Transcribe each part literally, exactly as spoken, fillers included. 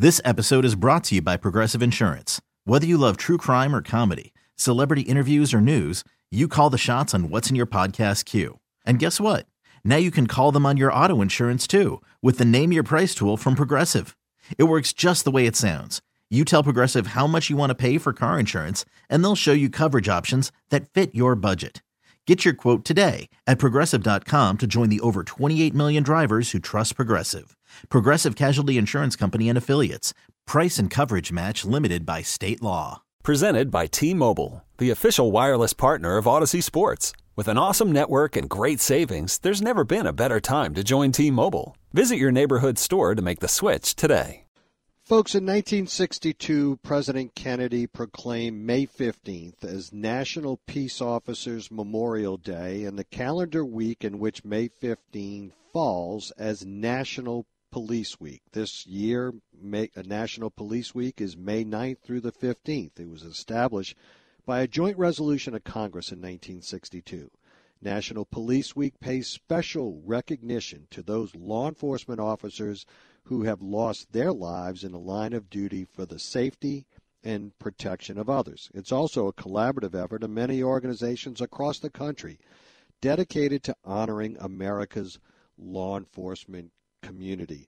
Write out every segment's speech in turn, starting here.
This episode is brought to you by Progressive Insurance. Whether you love true crime or comedy, celebrity interviews or news, you call the shots on what's in your podcast queue. And guess what? Now you can call them on your auto insurance too with the Name Your Price tool from Progressive. It works just the way it sounds. You tell Progressive how much you want to pay for car insurance, and they'll show you coverage options that fit your budget. Get your quote today at Progressive dot com to join the over twenty-eight million drivers who trust Progressive. Progressive Casualty Insurance Company and Affiliates. Price and coverage match limited by state law. Presented by T-Mobile, the official wireless partner of Odyssey Sports. With an awesome network and great savings, there's never been a better time to join T-Mobile. Visit your neighborhood store to make the switch today. Folks, in nineteen sixty-two, President Kennedy proclaimed May fifteenth as National Peace Officers Memorial Day and the calendar week in which May fifteenth falls as National Police Week. This year, May, uh, National Police Week is May ninth through the fifteenth. It was established by a joint resolution of Congress in nineteen sixty-two. National Police Week pays special recognition to those law enforcement officers who have lost their lives in the line of duty for the safety and protection of others. It's also a collaborative effort of many organizations across the country dedicated to honoring America's law enforcement community.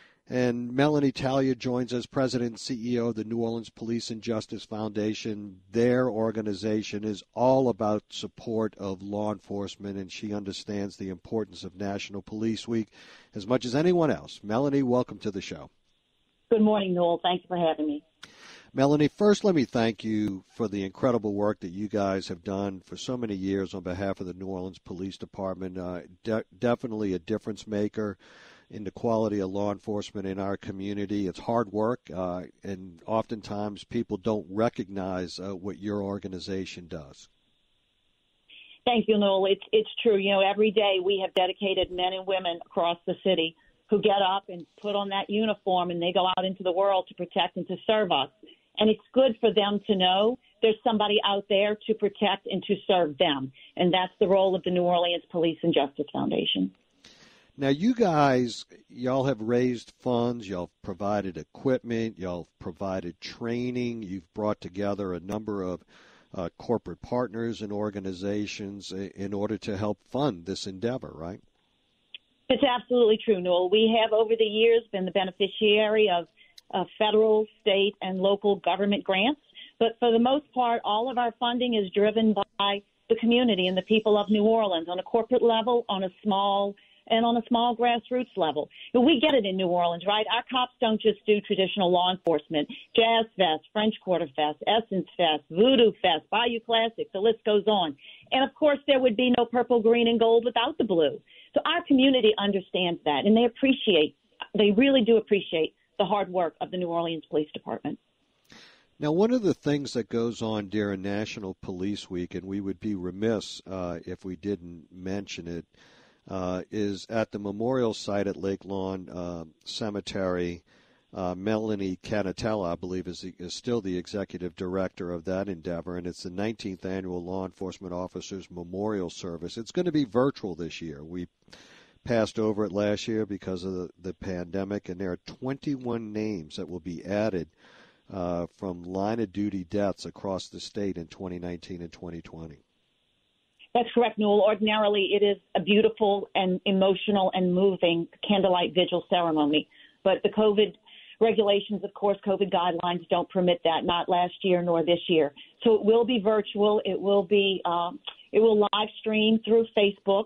And Melanie Talia joins us, President and C E O of the New Orleans Police and Justice Foundation. Their organization is all about support of law enforcement, and she understands the importance of National Police Week as much as anyone else. Melanie, welcome to the show. Good morning, Noel. Thank you for having me. Melanie, first let me thank you for the incredible work that you guys have done for so many years on behalf of the New Orleans Police Department. Uh, de- definitely a difference maker in the quality of law enforcement in our community. It's hard work, uh, and oftentimes people don't recognize uh, what your organization does. Thank you, Noel. It's, it's true. You know, every day we have dedicated men and women across the city who get up and put on that uniform and they go out into the world to protect and to serve us. And it's good for them to know there's somebody out there to protect and to serve them. And that's the role of the New Orleans Police and Justice Foundation. Now, you guys, y'all have raised funds, y'all have provided equipment, y'all have provided training, you've brought together a number of uh, corporate partners and organizations in order to help fund this endeavor, right? It's absolutely true, Noel. We have over the years been the beneficiary of uh, federal, state, and local government grants, but for the most part, all of our funding is driven by the community and the people of New Orleans on a corporate level, on a small and on a small grassroots level. And we get it in New Orleans, right? Our cops don't just do traditional law enforcement. Jazz Fest, French Quarter Fest, Essence Fest, Voodoo Fest, Bayou Classic, the list goes on. And, of course, there would be no purple, green, and gold without the blue. So our community understands that, and they appreciate, they really do appreciate the hard work of the New Orleans Police Department. Now, one of the things that goes on during National Police Week, and we would be remiss uh, if we didn't mention it, Uh, is at the memorial site at Lake Lawn uh, Cemetery. Uh, Melanie Canatella, I believe, is, the, is still the executive director of that endeavor, and it's the nineteenth Annual Law Enforcement Officers Memorial Service. It's going to be virtual this year. We passed over it last year because of the, the pandemic, and there are twenty-one names that will be added uh, from line-of-duty deaths across the state in twenty nineteen and twenty twenty. That's correct, Noel. Ordinarily, it is a beautiful and emotional and moving candlelight vigil ceremony. But the COVID regulations, of course, COVID guidelines don't permit that, not last year nor this year. So it will be virtual. It will be, um, it will live stream through Facebook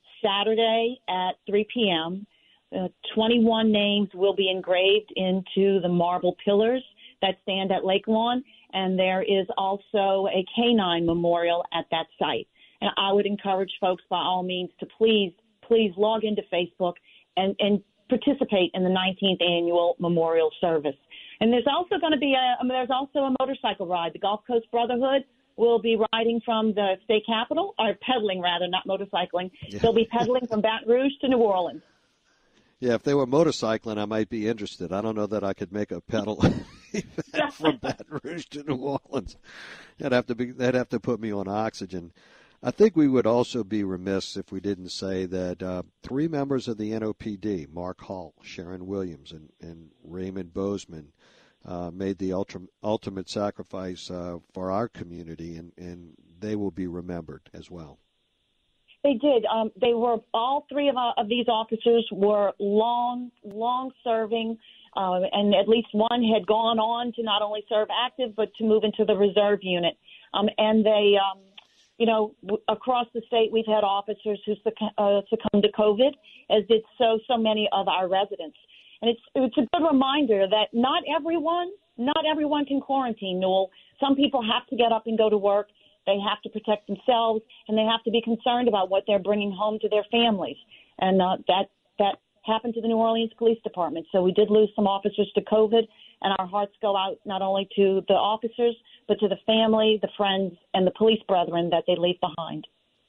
Saturday at three p.m. Uh, twenty-one names will be engraved into the marble pillars that stand at Lake Lawn. And there is also a canine memorial at that site. And I would encourage folks, by all means, to please, please log into Facebook and, and participate in the nineteenth Annual Memorial Service. And there's also going to be a, there's also a motorcycle ride. The Gulf Coast Brotherhood will be riding from the state capitol, or pedaling rather, not motorcycling. Yeah. They'll be pedaling from Baton Rouge to New Orleans. Yeah, if they were motorcycling, I might be interested. I don't know that I could make a pedal from Baton Rouge to New Orleans. They'd have to be. They'd have to put me on oxygen. I think we would also be remiss if we didn't say that uh, three members of the N O P D, Mark Hall, Sharon Williams, and, and Raymond Bozeman, uh, made the ultra, ultimate sacrifice uh, for our community, and, and they will be remembered as well. They did. Um, they were all three of, uh, of these officers were long, long serving, uh, and at least one had gone on to not only serve active but to move into the reserve unit. Um, and they, um, you know, w- across the state, we've had officers who succ- uh, succumbed to COVID, as did so so many of our residents. And it's it's a good reminder that not everyone, not everyone can quarantine, Newell. Some people have to get up and go to work. They have to protect themselves, and they have to be concerned about what they're bringing home to their families. And uh, that that happened to the New Orleans Police Department. So we did lose some officers to COVID, and our hearts go out not only to the officers, but to the family, the friends, and the police brethren that they leave behind.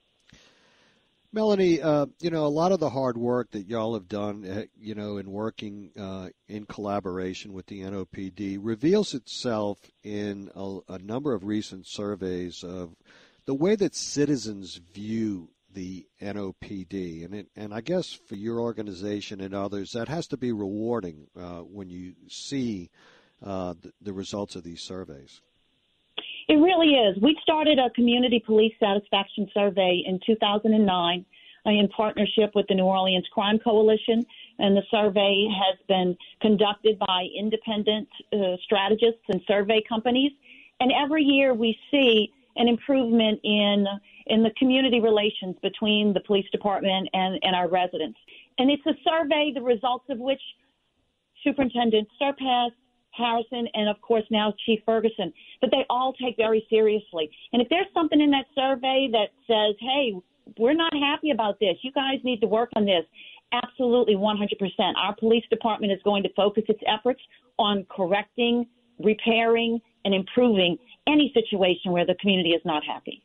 Melanie, uh, you know, a lot of the hard work that y'all have done, uh, you know, in working uh, in collaboration with the N O P D reveals itself in a, a number of recent surveys of the way that citizens view the N O P D. And, it, and I guess for your organization and others, that has to be rewarding uh, when you see uh, the, the results of these surveys. It really is. We started a community police satisfaction survey in two thousand nine uh, in partnership with the New Orleans Crime Coalition, and the survey has been conducted by independent uh, strategists and survey companies. And every year we see an improvement in in the community relations between the police department and, and our residents. And it's a survey, the results of which Superintendent Surpass, Harrison, and of course now Chief Ferguson, that they all take very seriously. And if there's something in that survey that says, hey, we're not happy about this, you guys need to work on this, absolutely one hundred percent. Our police department is going to focus its efforts on correcting, repairing, and improving any situation where the community is not happy.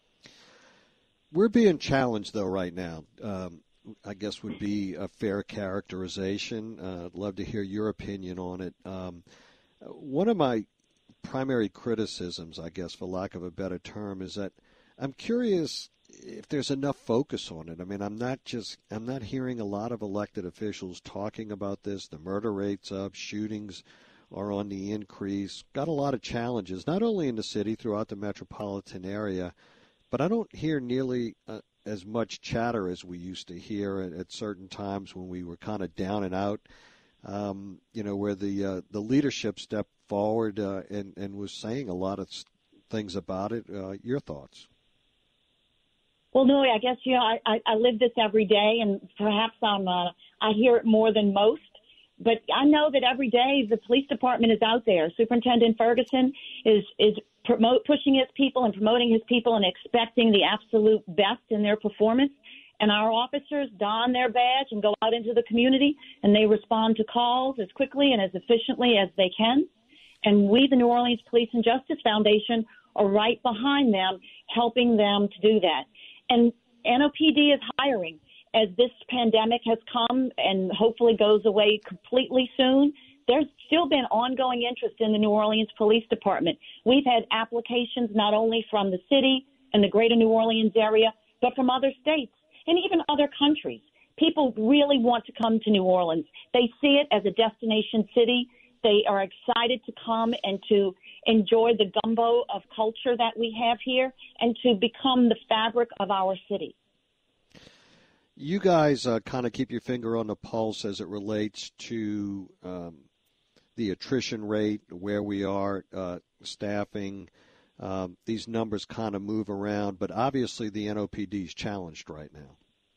We're being challenged, though, right now. Um, I guess would be a fair characterization. Uh, I'd love to hear your opinion on it. Um, one of my primary criticisms, I guess, for lack of a better term, is that I'm curious if there's enough focus on it. I mean, I'm not just I'm not hearing a lot of elected officials talking about this. The murder rate's up, shootings are on the increase. Got a lot of challenges, not only in the city, throughout the metropolitan area, but I don't hear nearly uh, as much chatter as we used to hear at, at certain times when we were kind of down and out, um, you know, where the uh, the leadership stepped forward uh, and, and was saying a lot of things about it. Uh, your thoughts? Well, no, I guess, you know, I, I, I live this every day, and perhaps I'm, uh, I hear it more than most. But I know that every day the police department is out there. Superintendent Ferguson is is promote, pushing his people and promoting his people and expecting the absolute best in their performance. And our officers don their badge and go out into the community, and they respond to calls as quickly and as efficiently as they can. And we, the New Orleans Police and Justice Foundation, are right behind them, helping them to do that. And N O P D is hiring. As this pandemic has come and hopefully goes away completely soon, there's still been ongoing interest in the New Orleans Police Department. We've had applications not only from the city and the greater New Orleans area, but from other states and even other countries. People really want to come to New Orleans. They see it as a destination city. They are excited to come and to enjoy the gumbo of culture that we have here and to become the fabric of our city. You guys uh, kind of keep your finger on the pulse as it relates to um, the attrition rate, where we are, uh, staffing. Um, these numbers kind of move around, but obviously the N O P D is challenged right now.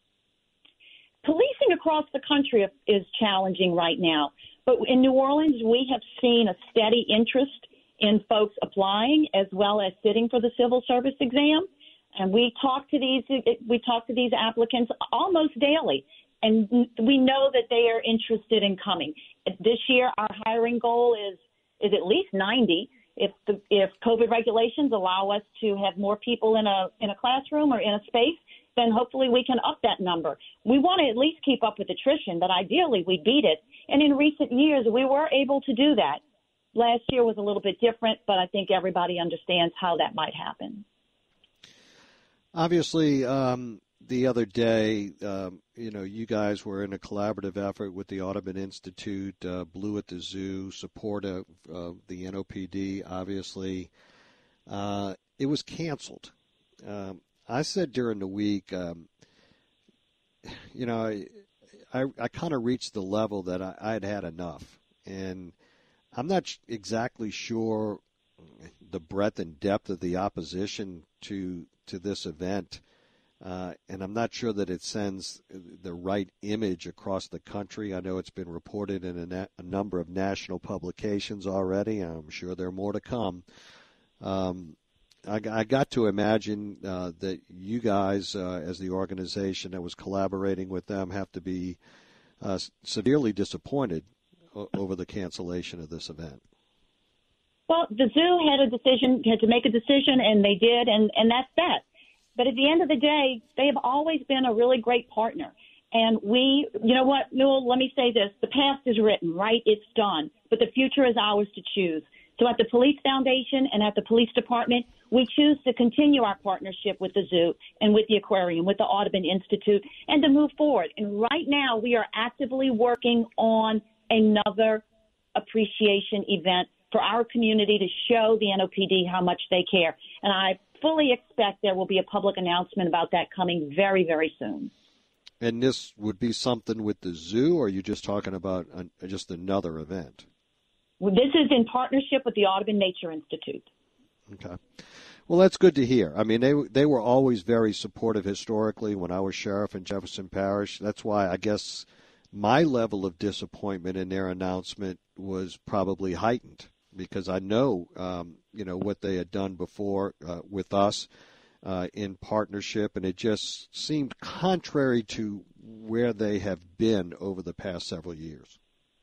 Policing across the country is challenging right now, but in New Orleans we have seen a steady interest in folks applying as well as sitting for the civil service exam. And we talk to these we talk to these applicants almost daily, and we know that they are interested in coming. This year, our hiring goal is is at least ninety. If the if COVID regulations allow us to have more people in a in a classroom or in a space, then hopefully we can up that number. We want to at least keep up with attrition, but ideally we beat it. And in recent years, we were able to do that. Last year was a little bit different, but I think everybody understands how that might happen. Obviously, um, the other day, um, you know, you guys were in a collaborative effort with the Audubon Institute, uh, Blue at the Zoo, support of uh, the N O P D, obviously. Uh, it was canceled. Um, I said during the week, um, you know, I, I, I kind of reached the level that I, I had had enough. And I'm not exactly sure the breadth and depth of the opposition to to this event. Uh, and I'm not sure that it sends the right image across the country. I know it's been reported in a, na- a number of national publications already. I'm sure there are more to come. Um, I, I got to imagine uh, that you guys, uh, as the organization that was collaborating with them, have to be uh, severely disappointed o- over the cancellation of this event. Well, the zoo had a decision, had to make a decision, and they did, and, and that's that. But at the end of the day, they have always been a really great partner. And we, you know what, Newell, let me say this. The past is written, right? It's done. But the future is ours to choose. So at the Police Foundation and at the Police Department, we choose to continue our partnership with the zoo and with the aquarium, with the Audubon Institute, and to move forward. And right now, we are actively working on another appreciation event for our community to show the N O P D how much they care. And I fully expect there will be a public announcement about that coming very, very soon. And this would be something with the zoo, or are you just talking about an, just another event? Well, this is in partnership with the Audubon Nature Institute. Okay. Well, that's good to hear. I mean, they they were always very supportive historically when I was sheriff in Jefferson Parish. That's why I guess my level of disappointment in their announcement was probably heightened, because I know, um, you know, what they had done before uh, with us uh, in partnership, and it just seemed contrary to where they have been over the past several years.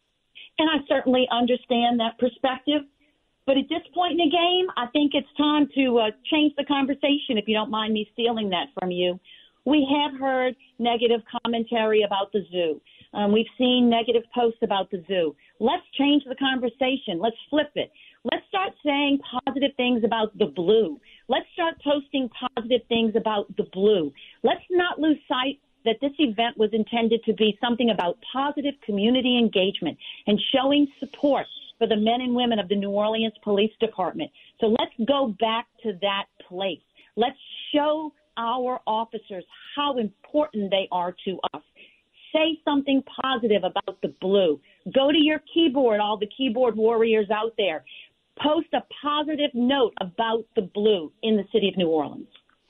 And I certainly understand that perspective. But at this point in the game, I think it's time to uh, change the conversation, if you don't mind me stealing that from you. We have heard negative commentary about the zoo. Um, we've seen negative posts about the zoo. Let's change the conversation. Let's flip it. Let's start saying positive things about the blue. Let's start posting positive things about the blue. Let's not lose sight that this event was intended to be something about positive community engagement and showing support for the men and women of the New Orleans Police Department. So let's go back to that place. Let's show our officers how important they are to us. Say something positive about the blue. Go to your keyboard, all the keyboard warriors out there. Post a positive note about the blue in the city of New Orleans.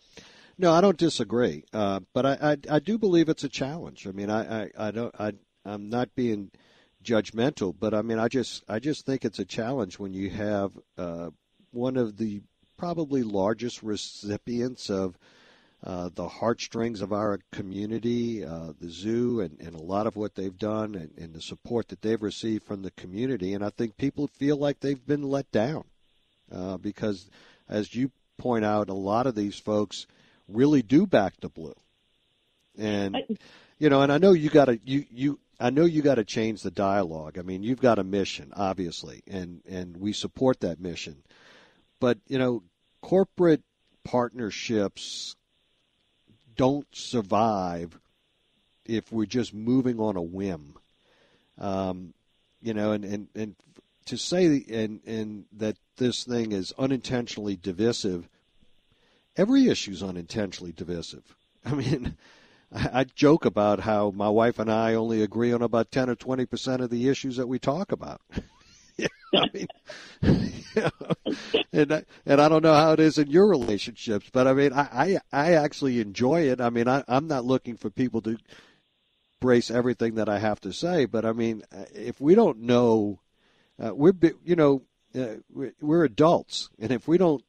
No, I don't disagree, uh, but I, I I do believe it's a challenge. I mean, I I, I don't I I'm not being judgmental, but I mean, I just I just think it's a challenge when you have uh, one of the probably largest recipients of uh, the heartstrings of our community, uh, the zoo, and, and a lot of what they've done, and, and the support that they've received from the community. And I think people feel like they've been let down uh, because, as you point out, a lot of these folks really do back the blue. And you know, and I know you got to you you. I know you got to change the dialogue. I mean, you've got a mission, obviously, and, and we support that mission. But, you know, corporate partnerships don't survive if we're just moving on a whim. Um, you know, and, and, and to say and, and that this thing is unintentionally divisive, every issue is unintentionally divisive. I mean, I joke about how my wife and I only agree on about ten or twenty percent of the issues that we talk about. you know, I mean, you know, and, I, and I don't know how it is in your relationships, but I mean, I, I, I actually enjoy it. I mean, I, I'm not looking for people to embrace everything that I have to say, but I mean, if we don't know, uh, we're, you know, uh, we're, we're adults, and if we don't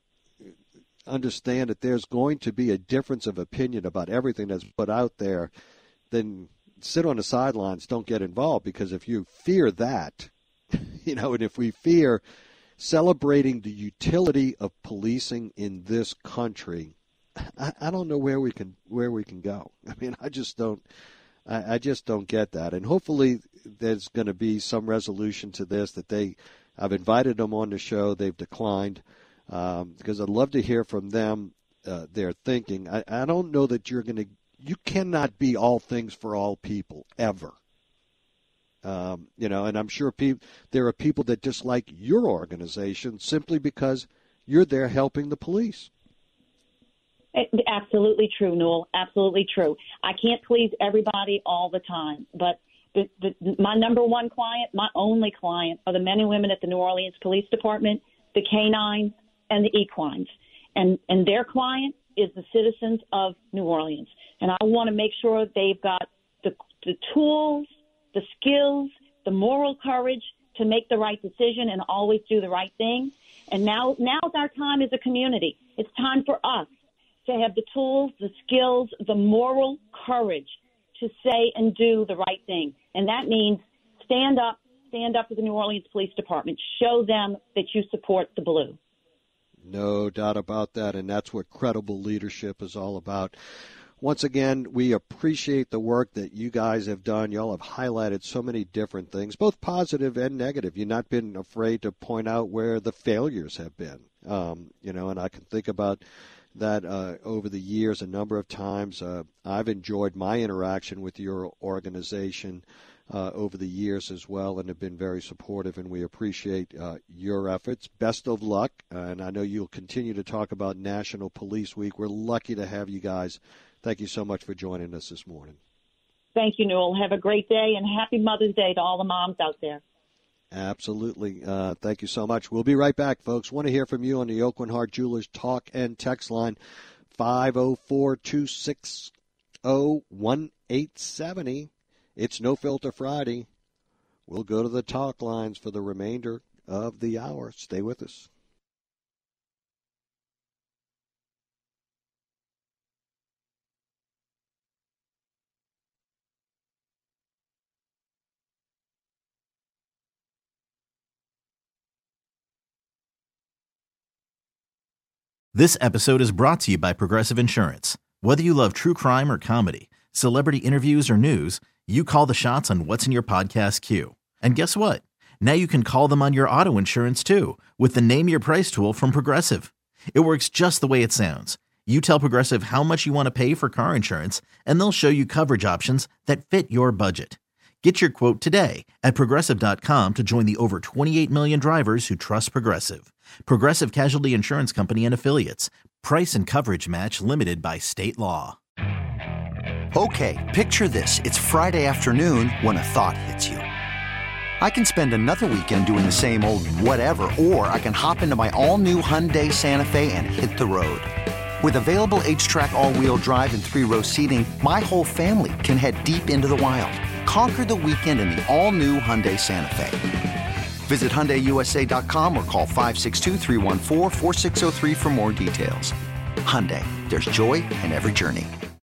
understand that there's going to be a difference of opinion about everything that's put out there, then sit on the sidelines, don't get involved, because if you fear that, you know, and if we fear celebrating the utility of policing in this country, I, I don't know where we can where we can go. I mean, I just don't I, I just don't get that. And hopefully there's going to be some resolution to this, that they I've invited them on the show, they've declined. Um, because I'd love to hear from them uh, they're thinking. I, I don't know that you're going to. You cannot be all things for all people ever. Um, you know, and I'm sure pe- there are people that dislike your organization simply because you're there helping the police. Absolutely true, Newell. Absolutely true. I can't please everybody all the time, but the, the, my number one client, my only client, are the men and women at the New Orleans Police Department, the canines, and the equines. And, and their client is the citizens of New Orleans. And I want to make sure they've got the, the tools, the skills, the moral courage to make the right decision and always do the right thing. And now, now's our time as a community. It's time for us to have the tools, the skills, the moral courage to say and do the right thing. And that means stand up, stand up with the New Orleans Police Department. Show them that you support the blue. No doubt about that, and that's what credible leadership is all about. Once again, we appreciate the work that you guys have done. You all have highlighted so many different things, both positive and negative. You've not been afraid to point out where the failures have been. Um, you know, and I can think about that uh, over the years a number of times. Uh, I've enjoyed my interaction with your organization uh, over the years as well, and have been very supportive, and we appreciate uh, your efforts. Best of luck, and I know you'll continue to talk about National Police Week. We're lucky to have you guys. Thank you so much for joining us this morning. Thank you, Newell. Have a great day, and happy Mother's Day to all the moms out there. Absolutely. Uh, thank you so much. We'll be right back, folks. Want to hear from you on the Aucoin Hart Jewelers talk and text line five oh four, two six oh, one eight seven oh. It's No Filter Friday. We'll go to the talk lines for the remainder of the hour. Stay with us. This episode is brought to you by Progressive Insurance. Whether you love true crime or comedy, celebrity interviews or news, you call the shots on what's in your podcast queue. And guess what? Now you can call them on your auto insurance too with the Name Your Price tool from Progressive. It works just the way it sounds. You tell Progressive how much you want to pay for car insurance, and they'll show you coverage options that fit your budget. Get your quote today at Progressive dot com to join the over twenty-eight million drivers who trust Progressive. Progressive Casualty Insurance Company and Affiliates. Price and coverage match limited by state law. Okay, picture this. It's Friday afternoon when a thought hits you. I can spend another weekend doing the same old whatever, or I can hop into my all-new Hyundai Santa Fe and hit the road. With available H-Track all-wheel drive and three-row seating, my whole family can head deep into the wild. Conquer the weekend in the all-new Hyundai Santa Fe. Visit Hyundai U S A dot com or call five six two, three one four, four six zero three for more details. Hyundai, there's joy in every journey.